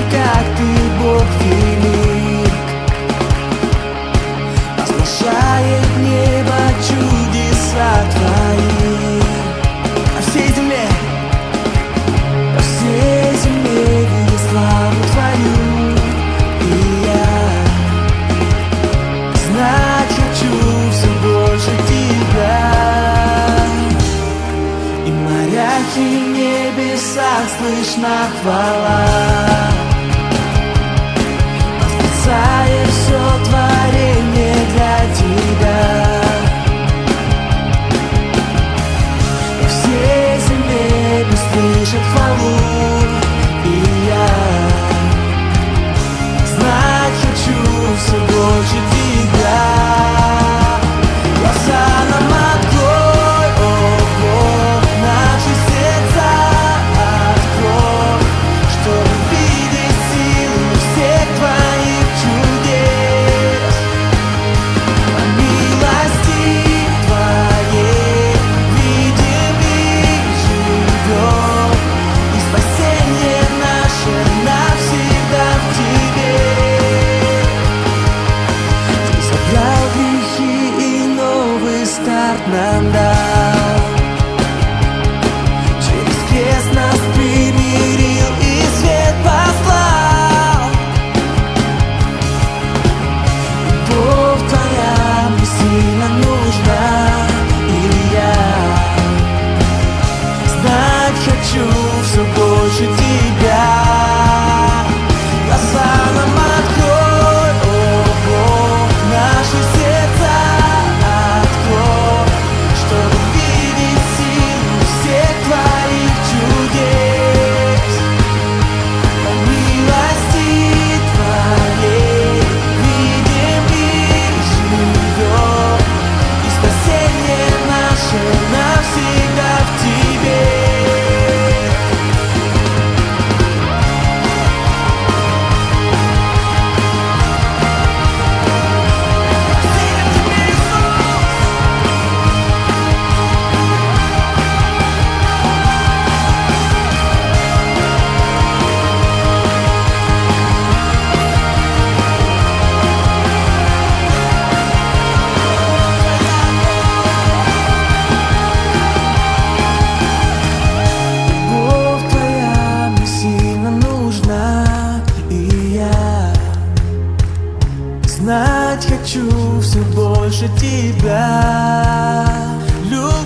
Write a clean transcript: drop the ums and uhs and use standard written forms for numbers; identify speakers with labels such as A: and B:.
A: как ты, Бог велик. Оглашает небо чудеса твои. По всей земле видит славу твою. И я знать хочу все больше тебя. И в морях и в небесах слышна хвала, восклицает все творение для тебя. По всей земле слышат хвалу. И я знать хочу все больше тебя. Глаза нам открой, о Бог, наши сердца открой, чтобы видеть силу всех твоих чудес. По милости твоей видим и живем, и спасение наше навсегда в тебе. Ты забрал грехи и новый старт нам дал. Через крест нас примирил и свет послал. Любовь твоя мне сильно нужна. И я знать хочу все больше тебя. Глаза нам открой, о Бог, наши сердца открой, чтобы видеть силу всех твоих чудес. По милости твоей видим и живем, и спасение наше навсегда в тебе. Любовь твоя мне сильно нужна. И я знать хочу все больше тебя.